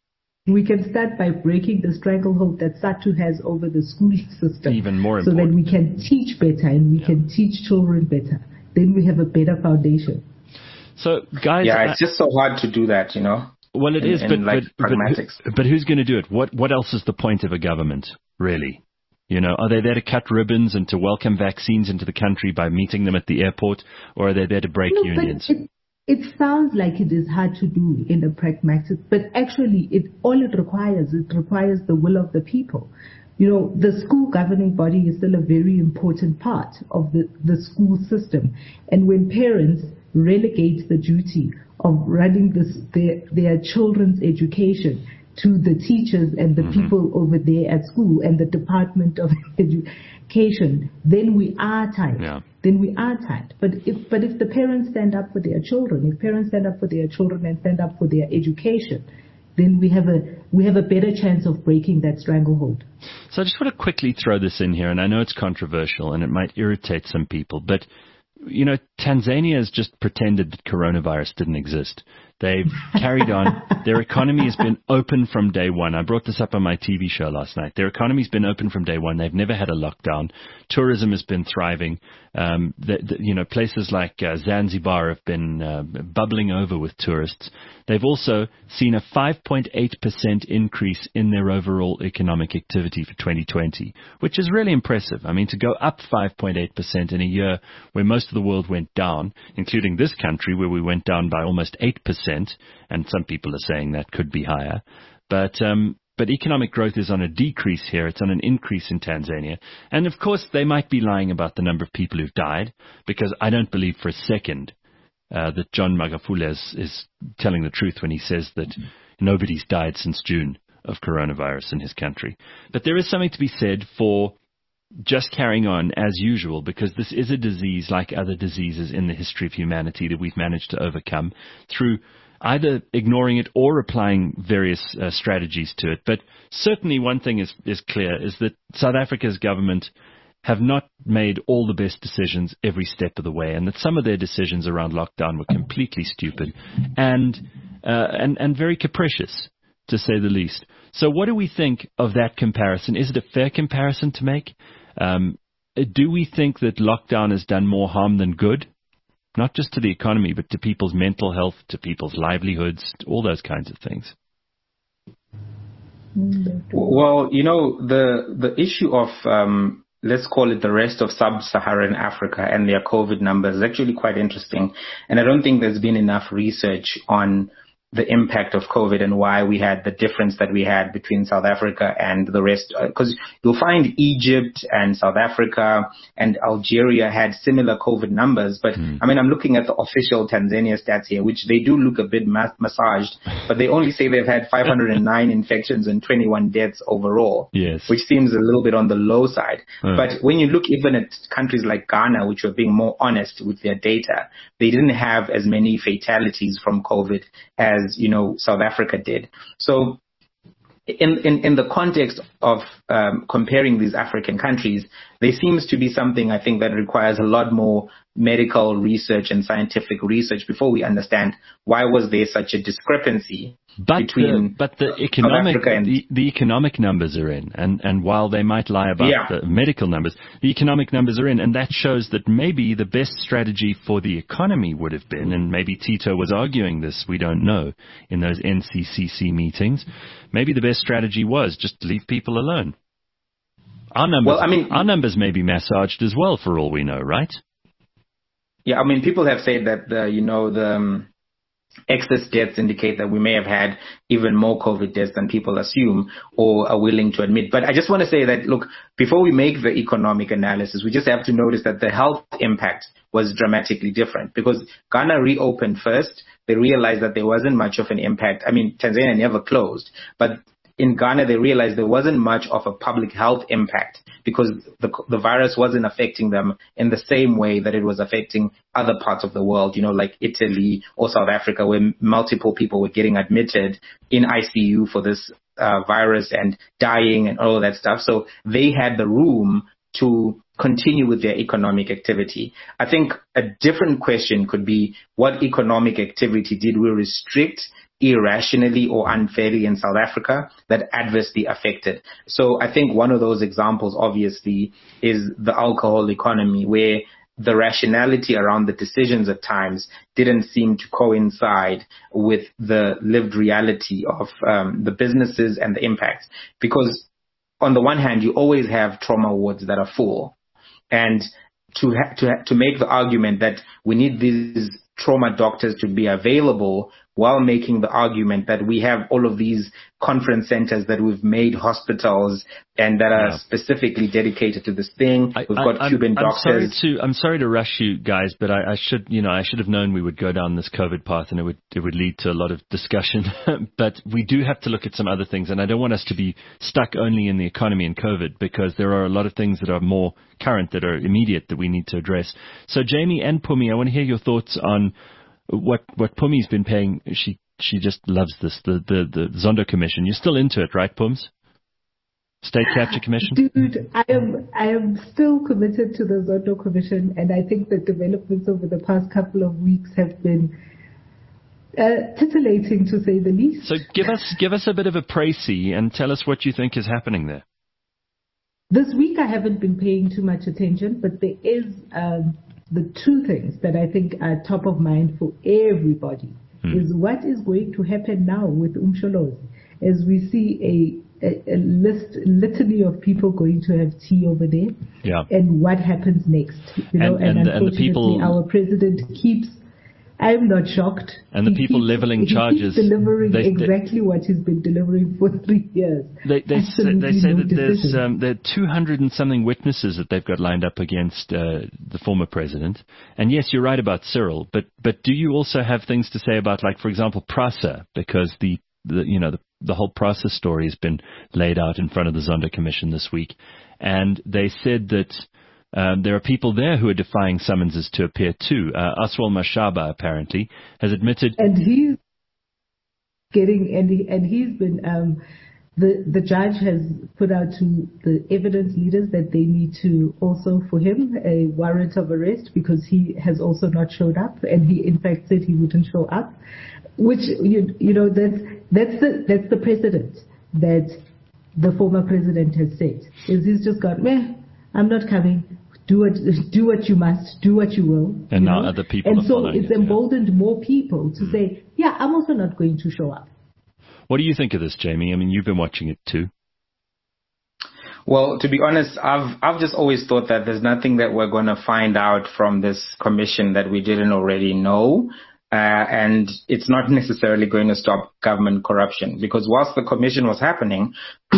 We can start by breaking the stranglehold that SADTU has over the schooling system. Even more so important. that we can teach better and we yeah. can teach children better. Then we have a better foundation. So, guys... Yeah, it's uh, just so hard to do that, you know. Well, it in, is, in but, like but, pragmatics. but, but who's going to do it? What What else is the point of a government, really? You know, are they there to cut ribbons and to welcome vaccines into the country by meeting them at the airport, or are they there to break no, unions? But it, it sounds like it is hard to do in the pragmatic, but actually, it all it requires, it requires the will of the people. You know, the school governing body is still a very important part of the, the school system. And when parents relegate the duty of running this, their, their children's education to the teachers and the mm-hmm. people over there at school and the Department of Education, then we are tight. Yeah. Then we are tight. But if, but if the parents stand up for their children, if parents stand up for their children and stand up for their education, then we have a we have a better chance of breaking that stranglehold. So I just want to quickly throw this in here, and I know it's controversial and it might irritate some people, but you know, Tanzania has just pretended that coronavirus didn't exist. They've carried on. Their economy has been open from day one. I brought this up on my T V show last night. Their economy's been open from day one. They've never had a lockdown. Tourism has been thriving. Um, the, the, you know, places like uh, Zanzibar have been uh, bubbling over with tourists. They've also seen a five point eight percent increase in their overall economic activity for twenty twenty, which is really impressive. I mean, to go up five point eight percent in a year where most of the world went down, including this country where we went down by almost eight percent, and some people are saying that could be higher. But um, but economic growth is on a decrease here. It's on an increase in Tanzania. And, of course, they might be lying about the number of people who've died, because I don't believe for a second uh, that John Magufuli is, is telling the truth when he says that nobody's died since June of coronavirus in his country. But there is something to be said for just carrying on as usual, because this is a disease like other diseases in the history of humanity that we've managed to overcome through either ignoring it or applying various uh, strategies to it. But certainly one thing is, is clear, is that South Africa's government have not made all the best decisions every step of the way, and that some of their decisions around lockdown were completely stupid and uh, and, and very capricious, to say the least. So what do we think of that comparison? Is it a fair comparison to make? Um, do we think that lockdown has done more harm than good? Not just to the economy, but to people's mental health, to people's livelihoods, all those kinds of things. Well, you know, the the issue of, um, let's call it the rest of sub-Saharan Africa and their COVID numbers is actually quite interesting. And I don't think there's been enough research on the impact of COVID and why we had the difference that we had between South Africa and the rest. Because uh, you'll find Egypt and South Africa and Algeria had similar COVID numbers. But mm. I mean, I'm looking at the official Tanzania stats here, which they do look a bit mas- massaged, but they only say they've had five hundred nine infections and twenty-one deaths overall, yes. which seems a little bit on the low side. Mm. But when you look even at countries like Ghana, which were being more honest with their data, they didn't have as many fatalities from COVID as as, you know, South Africa did. So in, in, in the context of um, comparing these African countries, there seems to be something, I think, that requires a lot more medical research and scientific research before we understand why was there such a discrepancy but between the, but the economic and the, the economic numbers are in, and, and while they might lie about yeah. the medical numbers, the economic numbers are in, and that shows that maybe the best strategy for the economy would have been, and maybe Tito was arguing this, we don't know, in those N C C C meetings, maybe the best strategy was just leave people alone. Our numbers, well, I mean, our numbers may be massaged as well, for all we know, right? Yeah, I mean, people have said that the, you know, the um, excess deaths indicate that we may have had even more COVID deaths than people assume or are willing to admit. But I just want to say that, look, before we make the economic analysis, we just have to notice that the health impact was dramatically different because Ghana reopened first. They realized that there wasn't much of an impact. I mean, Tanzania never closed, but in Ghana, they realized there wasn't much of a public health impact because the the virus wasn't affecting them in the same way that it was affecting other parts of the world, you know, like Italy or South Africa, where multiple people were getting admitted in I C U for this uh, virus and dying and all of that stuff. So they had the room to continue with their economic activity. I think a different question could be, what economic activity did we restrict irrationally or unfairly in South Africa that adversely affected? So I think one of those examples, obviously, is the alcohol economy, where the rationality around the decisions at times didn't seem to coincide with the lived reality of um, the businesses and the impacts. Because on the one hand, you always have trauma wards that are full. And to ha- to ha- to make the argument that we need these trauma doctors to be available while making the argument that we have all of these conference centers that we've made hospitals and that are yeah. specifically dedicated to this thing. I, We've got I, Cuban I'm, doctors. I'm sorry to I'm sorry to rush you guys, but I, I should you know I should have known we would go down this COVID path and it would it would lead to a lot of discussion. But we do have to look at some other things, and I don't want us to be stuck only in the economy and COVID, because there are a lot of things that are more current, that are immediate, that we need to address. So Jamie and Pumi, I want to hear your thoughts on what what Pumi's been paying. She she just loves this, the the the Zondo Commission. You're still into it, right, Pums? State Capture Commission? Dude, I am I am still committed to the Zondo Commission, and I think the developments over the past couple of weeks have been uh, titillating, to say the least. So give us give us a bit of a précis and tell us what you think is happening there. This week I haven't been paying too much attention, but there is um, the two things that I think are top of mind for everybody. Hmm. Is what is going to happen now with Umsholozi, as we see a, a, a list litany of people going to have tea over there, yeah. and what happens next. You know, and, and, and and the people, our president keeps. I'm not shocked. And the he people keeps, leveling he charges, keeps delivering they, exactly they, what he's been delivering for three years. They, they say, they say no that there's decision. um, there are two hundred and something witnesses that they've got lined up against uh, the former president. And yes, you're right about Cyril, but but do you also have things to say about, like, for example, PRASA, because the, the you know the, the whole PRASA story has been laid out in front of the Zondo Commission this week, and they said that Um, there are people there who are defying summonses to appear too. Uh, Aswal Mashaba apparently has admitted, and he's getting and he, and he's been um, the the judge has put out to the evidence leaders that they need to also, for him, a warrant of arrest, because he has also not showed up, and he in fact said he wouldn't show up, which you you know that's that's the that's the precedent that the former president has set. Is he's just got, meh, I'm not coming. Do what, do what you must, do what you will. And you now know? other people And are so following it's it, emboldened yeah. more people to mm. say, yeah, I'm also not going to show up. What do you think of this, Jamie? I mean, you've been watching it too. Well, to be honest, I've I've just always thought that there's nothing that we're going to find out from this commission that we didn't already know. Uh, and it's not necessarily going to stop government corruption, because whilst the commission was happening,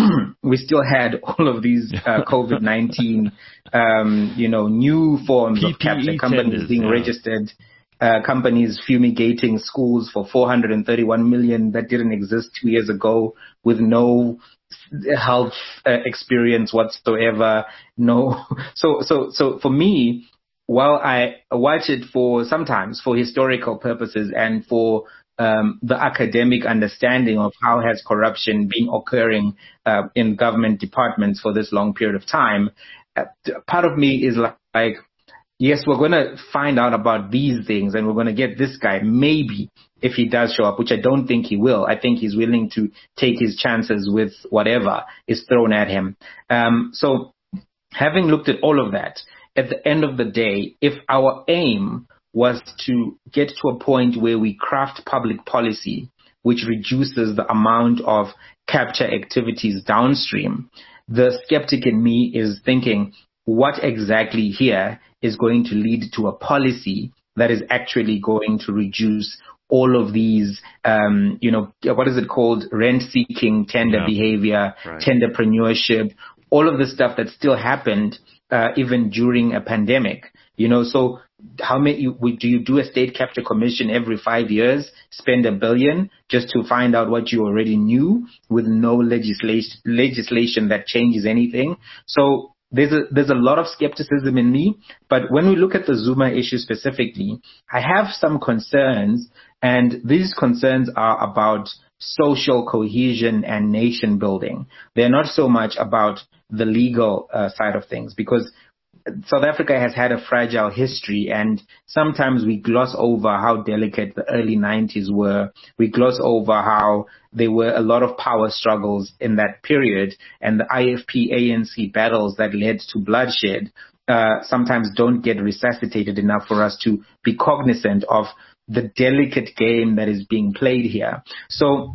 we still had all of these uh, COVID nineteen, um, you know, new forms P P E of capture, companies tenders, being yeah. registered, uh, companies fumigating schools for four hundred thirty-one million that didn't exist two years ago, with no health uh, experience whatsoever. No, so so so for me, while I watch it for sometimes for historical purposes and for um, the academic understanding of how has corruption been occurring uh, in government departments for this long period of time, uh, part of me is like, like, yes, we're going to find out about these things and we're going to get this guy, maybe, if he does show up, which I don't think he will. I think he's willing to take his chances with whatever is thrown at him. Um, so having looked at all of that, at the end of the day, if our aim was to get to a point where we craft public policy which reduces the amount of capture activities downstream, the skeptic in me is thinking, what exactly here is going to lead to a policy that is actually going to reduce all of these, um, you know, what is it called? Rent-seeking, tender Yeah. behavior, Right. tenderpreneurship, all of the stuff that still happened uh, even during a pandemic. You know, so how many do you do a state capture commission every five years, spend a billion just to find out what you already knew with no legislation legislation that changes anything? So there's a there's a lot of skepticism in me. But when we look at the Zuma issue specifically, I have some concerns, and these concerns are about social cohesion and nation building. They're not so much about the legal uh, side of things, because South Africa has had a fragile history, and sometimes we gloss over how delicate the early nineties were. We gloss over how there were a lot of power struggles in that period, and the I F P A N C battles that led to bloodshed uh, sometimes don't get resuscitated enough for us to be cognizant of the delicate game that is being played here. So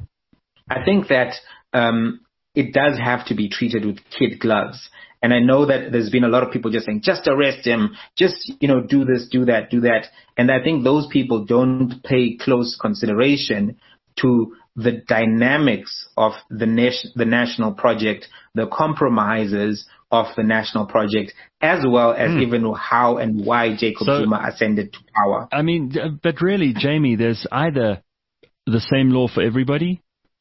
I think that um, it does have to be treated with kid gloves. And I know that there's been a lot of people just saying, just arrest him, just, you know, do this, do that, do that. And I think those people don't pay close consideration to the dynamics of the, nation, the national project, the compromises of the national project, as well as mm. even how and why Jacob so, Zuma ascended to power. I mean, but really, Jamie, there's either the same law for everybody,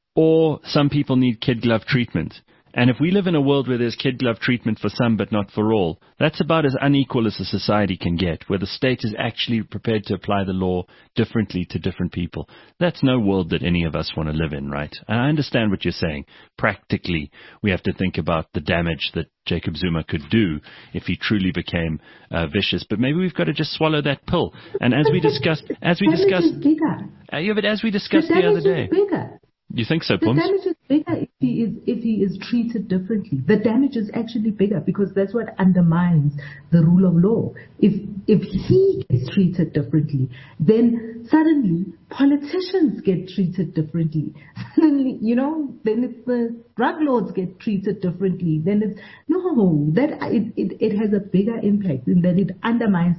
or some people need kid glove treatment. And if we live in a world where there's kid glove treatment for some but not for all, that's about as unequal as a society can get, where the state is actually prepared to apply the law differently to different people. That's no world that any of us want to live in, right? And I understand what you're saying. Practically, we have to think about the damage that Jacob Zuma could do if he truly became uh, vicious. But maybe we've got to just swallow that pill. And as we discussed, as we discussed, uh, yeah, but as we discussed the, the other day, bigger. You think so, The Pums? damage is bigger if he is if he is treated differently. The damage is actually bigger because that's what undermines the rule of law. If if he gets treated differently, then suddenly politicians get treated differently. Suddenly, you know, then it's the drug lords get treated differently. Then it's no, that it it, it has a bigger impact in that it undermines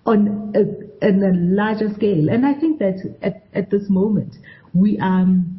on a, on a larger scale. And I think that at at this moment we um.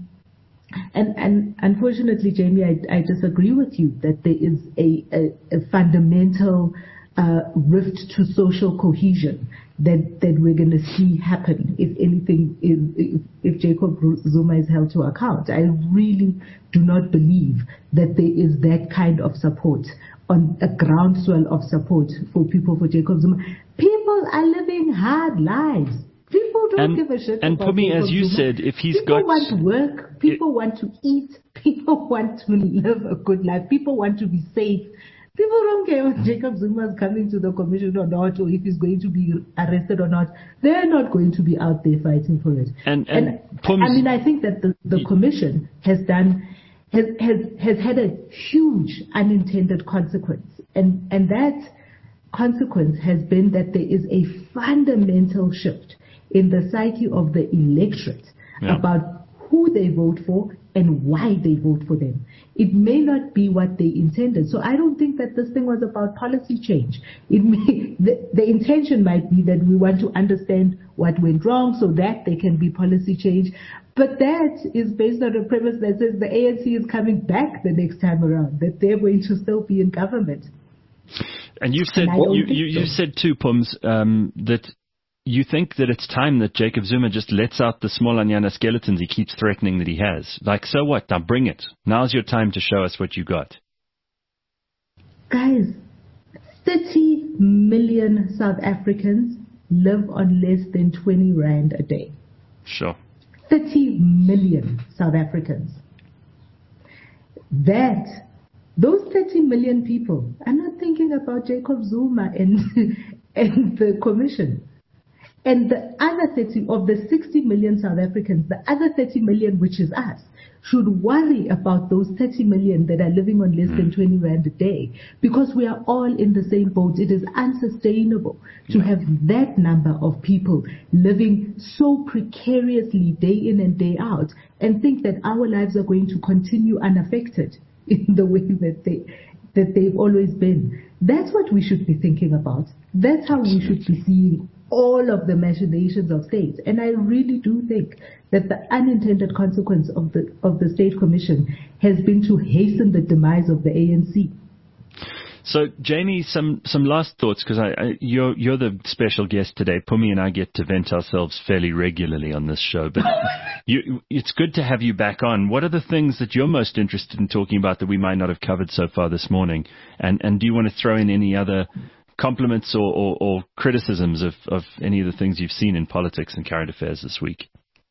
And, and unfortunately, Jamie, I, I disagree with you that there is a, a, a fundamental uh, rift to social cohesion that, that we're going to see happen if anything is, if, if Jacob Zuma is held to account. I really do not believe that there is that kind of support, on a groundswell of support for people for Jacob Zuma. People are living hard lives. People don't and, give a shit and about for me, Jacob as you Zuma. said, if he's people got... want to work, people it, want to eat, people want to live a good life, people want to be safe. People don't care if Jacob Zuma is coming to the commission or not, or if he's going to be arrested or not. They're not going to be out there fighting for it. And, and, and Pums, I mean, I think that the, the commission has done, has, has, has had a huge unintended consequence. And, and that consequence has been that there is a fundamental shift in the psyche of the electorate yeah. about who they vote for and why they vote for them. it may not be what they intended. So I don't think that this thing was about policy change. It may, the, the intention might be that we want to understand what went wrong so that there can be policy change. But that is based on a premise that says the A N C is coming back the next time around, that they're going to still be in government. And you've said, and you, you, so. you've said too, Pums, um, that you think that it's time that Jacob Zuma just lets out the Smolanyana skeletons he keeps threatening that he has. Like, so what? Now bring it. Now's your time to show us what you got. Guys, thirty million South Africans live on less than twenty rand a day. Sure. thirty million South Africans. That, those thirty million people are not thinking about Jacob Zuma and, and the commission. And the other thirty, of the sixty million South Africans, the other thirty million, which is us, should worry about those thirty million that are living on less than twenty rand a day, because we are all in the same boat. It is unsustainable to have that number of people living so precariously day in and day out and think that our lives are going to continue unaffected in the way that they that they've always been. That's what we should be thinking about. That's how we should be seeing all of the machinations of states. And I really do think that the unintended consequence of the of the State Commission has been to hasten the demise of the A N C. So, Jamie, some, some last thoughts, because I, I, you're, you're the special guest today. Pumi and I get to vent ourselves fairly regularly on this show, but you, it's good to have you back on. What are the things that you're most interested in talking about that we might not have covered so far this morning? And, and do you want to throw in any other compliments or, or, or criticisms of, of any of the things you've seen in politics and current affairs this week?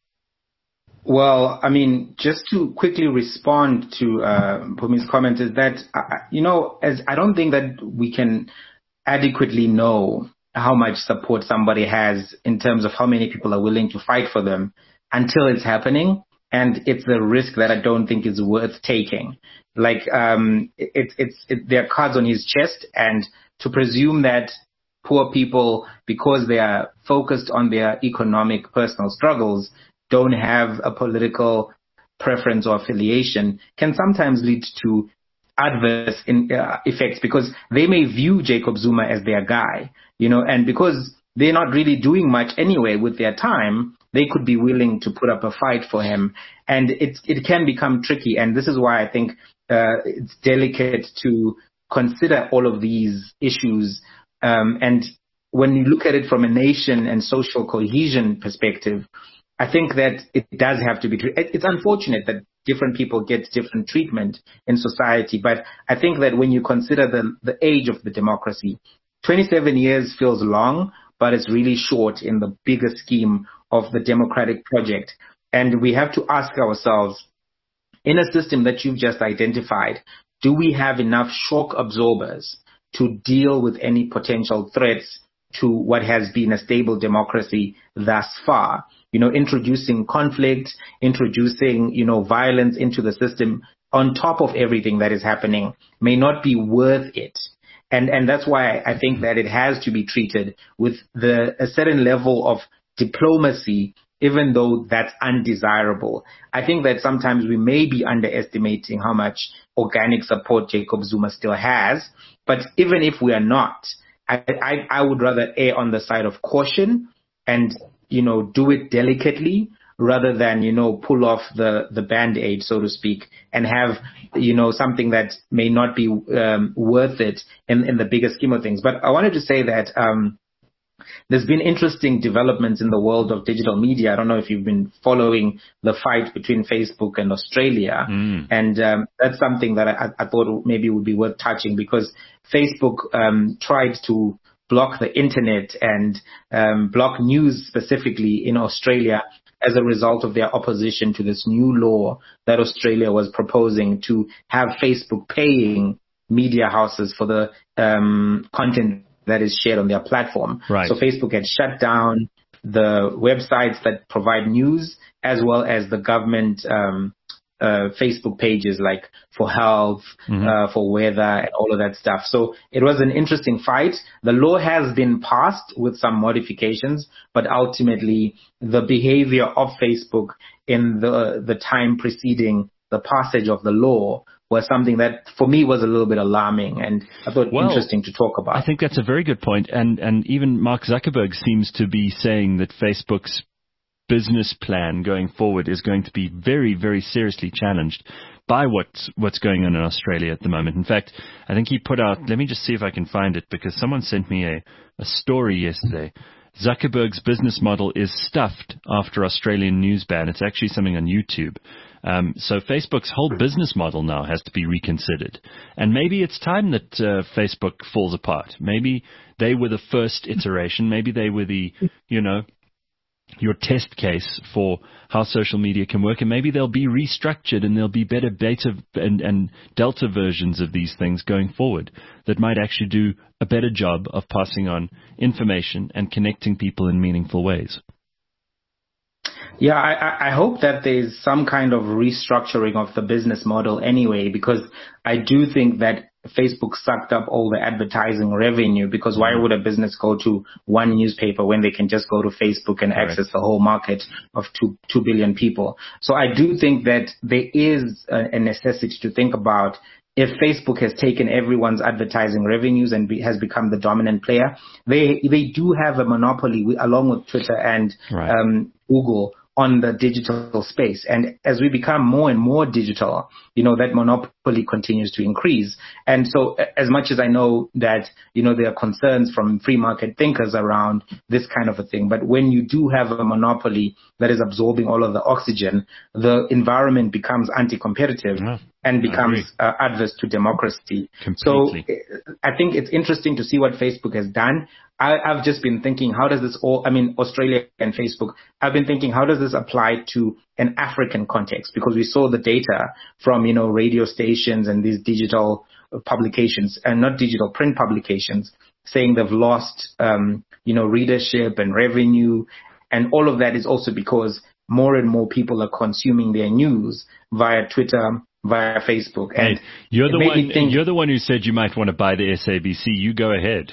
Well, I mean, just to quickly respond to uh, Pumi's comment is that, uh, you know, as I don't think that we can adequately know how much support somebody has in terms of how many people are willing to fight for them until it's happening. And it's a risk that I don't think is worth taking. Like, um, it, it's, it, there are cards on his chest, and to presume that poor people, because they are focused on their economic personal struggles, don't have a political preference or affiliation can sometimes lead to adverse in, uh, effects, because they may view Jacob Zuma as their guy, you know, and because they're not really doing much anyway with their time, they could be willing to put up a fight for him. And it, it can become tricky. And this is why I think uh, it's delicate to consider all of these issues. Um, and when you look at it from a nation and social cohesion perspective, I think that it does have to be treated. It's unfortunate that different people get different treatment in society, but I think that when you consider the, the age of the democracy, twenty-seven years feels long, but it's really short in the bigger scheme of the democratic project. And we have to ask ourselves, in a system that you've just identified, do we have enough shock absorbers to deal with any potential threats to what has been a stable democracy thus far? You know, introducing conflict, introducing, you know, violence into the system on top of everything that is happening may not be worth it. And, and that's why I think that it has to be treated with the, a certain level of diplomacy, even though that's undesirable. I think that sometimes we may be underestimating how much organic support Jacob Zuma still has. But even if we are not, I, I, I would rather err on the side of caution and, you know, do it delicately rather than, you know, pull off the, the Band-Aid, so to speak, and have, you know, something that may not be um, worth it in, in the bigger scheme of things. But I wanted to say that um, there's been interesting developments in the world of digital media. I don't know if you've been following the fight between Facebook and Australia. Mm. And um, that's something that I, I thought maybe would be worth touching, because Facebook um, tried to block the internet and um, block news specifically in Australia as a result of their opposition to this new law that Australia was proposing to have Facebook paying media houses for the um, content that is shared on their platform. Right. So Facebook had shut down the websites that provide news, as well as the government um, uh, Facebook pages like for health, mm-hmm. uh, for weather, and all of that stuff. So it was an interesting fight. The law has been passed with some modifications, but ultimately the behavior of Facebook in the the time preceding the passage of the law was something that for me was a little bit alarming, and I thought well, interesting to talk about. I think that's a very good point. And, and even Mark Zuckerberg seems to be saying that Facebook's business plan going forward is going to be very, very seriously challenged by what's, what's going on in Australia at the moment. In fact, I think he put out, let me just see if I can find it, because someone sent me a, a story yesterday. Zuckerberg's business model is stuffed after Australian news ban. It's actually something on YouTube. Um, so Facebook's whole business model now has to be reconsidered. And maybe it's time that uh, Facebook falls apart. Maybe they were the first iteration. Maybe they were the, you know, your test case for how social media can work, and maybe they'll be restructured and there'll be better beta and, and delta versions of these things going forward that might actually do a better job of passing on information and connecting people in meaningful ways. Yeah, I, I hope that there's some kind of restructuring of the business model anyway, because I do think that Facebook sucked up all the advertising revenue, because why would a business go to one newspaper when they can just go to Facebook and Right. access the whole market of two, two billion people? So I do think that there is a, a necessity to think about if Facebook has taken everyone's advertising revenues and be, has become the dominant player, they they do have a monopoly along with Twitter and Right. um, Google on the digital space. And as we become more and more digital, you know, that monopoly continues to increase. And so as much as I know that, you know, there are concerns from free market thinkers around this kind of a thing, but when you do have a monopoly that is absorbing all of the oxygen, the environment becomes anti-competitive. Yeah. And becomes uh, adverse to democracy. Completely. So I think it's interesting to see what Facebook has done. I, I've just been thinking, how does this all, I mean, Australia and Facebook, I've been thinking, how does this apply to an African context? Because we saw the data from, you know, radio stations and these digital publications, and not digital, print publications, saying they've lost, um, you know, readership and revenue. And all of that is also because more and more people are consuming their news via Twitter, via Facebook. And hey, you're the one. Think, you're the one who said you might want to buy the S A B C. You go ahead.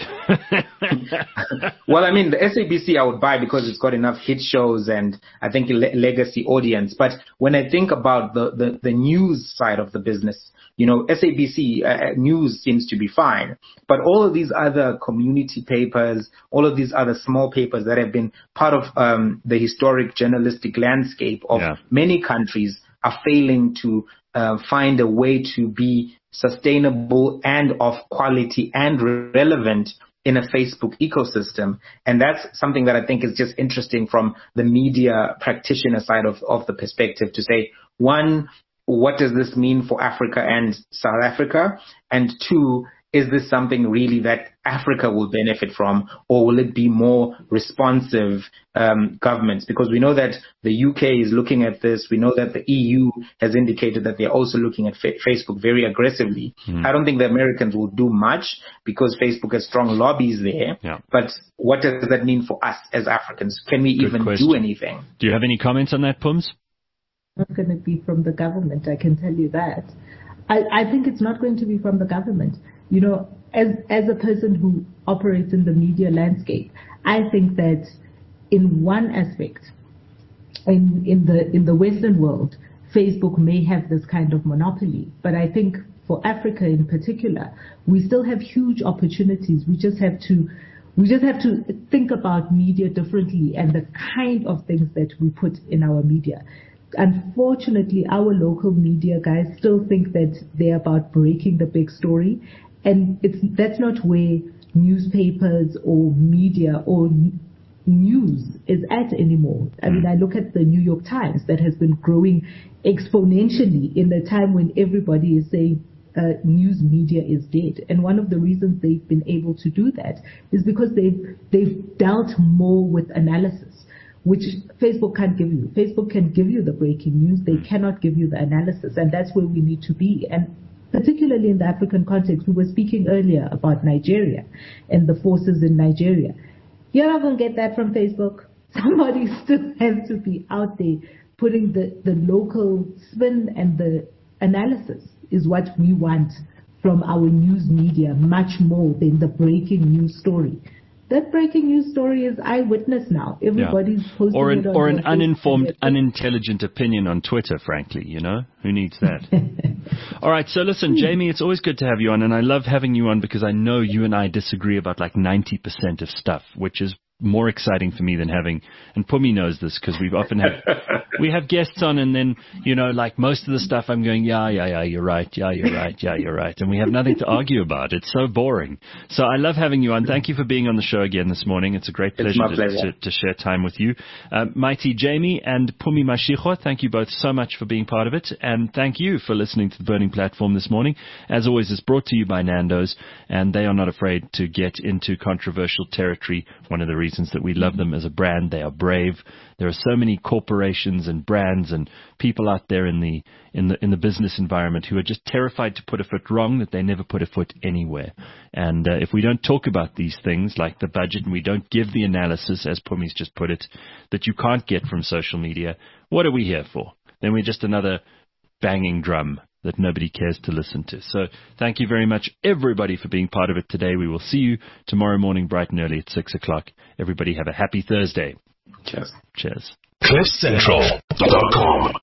Well, I mean, the S A B C I would buy because it's got enough hit shows and I think a le- legacy audience. But when I think about the, the, the news side of the business, you know, S A B C uh, news seems to be fine, but all of these other community papers, all of these other small papers that have been part of um, the historic journalistic landscape of yeah. many countries are failing to uh, find a way to be sustainable and of quality and relevant in a Facebook ecosystem. And that's something that I think is just interesting from the media practitioner side of, of the perspective to say, one, what does this mean for Africa and South Africa? And two, is this something really that Africa will benefit from, or will it be more responsive um, governments? Because we know that the U K is looking at this. We know that the E U has indicated that they're also looking at fa- Facebook very aggressively. Mm. I don't think the Americans will do much because Facebook has strong lobbies there. Yeah. But what does that mean for us as Africans? Can we Good even question. do anything? Do you have any comments on that, Pums? Not going to be from the government, I can tell you that. I, I think it's not going to be from the government. You know, as as a person who operates in the media landscape, I think that in one aspect, in in the in the Western world, Facebook may have this kind of monopoly. But I think for Africa in particular, we still have huge opportunities. We just have to we just have to think about media differently and the kind of things that we put in our media. Unfortunately, our local media guys still think that they're about breaking the big story. And it's that's not where newspapers or media or n- news is at anymore. I mean, I look at the New York Times that has been growing exponentially in the time when everybody is saying uh, news media is dead. And one of the reasons they've been able to do that is because they've they've dealt more with analysis, which Facebook can't give you. Facebook can give you the breaking news. They cannot give you the analysis. And that's where we need to be. And particularly in the African context, we were speaking earlier about Nigeria and the forces in Nigeria. You're not going to get that from Facebook. Somebody still has to be out there putting the, the local spin and the analysis is what we want from our news media, much more than the breaking news story. that breaking news story is eyewitness now. Everybody's yeah. posting or an it on or an their uninformed, Facebook. unintelligent opinion on Twitter. Frankly, you know, who needs that? All right, so listen, Jamie, it's always good to have you on, and I love having you on because I know you and I disagree about like ninety percent of stuff, which is more exciting for me than having, and Pumi knows this because we've often had, we have guests on and then, you know, like most of the stuff I'm going, yeah, yeah, yeah, you're right. Yeah, you're right. Yeah, you're right. And we have nothing to argue about. It's so boring. So I love having you on. Thank you for being on the show again this morning. It's a great pleasure, It's my pleasure. To, to, to share time with you. Uh, Mighty Jamie and Pumi Mashiko, thank you both so much for being part of it. And thank you for listening to the Burning Platform this morning. As always, it's brought to you by Nando's, and they are not afraid to get into controversial territory. One of the reasons that we love them as a brand, they are brave. There are so many corporations and brands and people out there in the in the in the business environment who are just terrified to put a foot wrong that they never put a foot anywhere. And uh, if we don't talk about these things like the budget, and we don't give the analysis, as Pumi's just put it, that you can't get from social media, what are we here for? Then we're just another banging drum that nobody cares to listen to. So thank you very much, everybody, for being part of it today. We will see you tomorrow morning bright and early at six o'clock. Everybody have a happy Thursday. Cheers. Cheers. cliff central dot com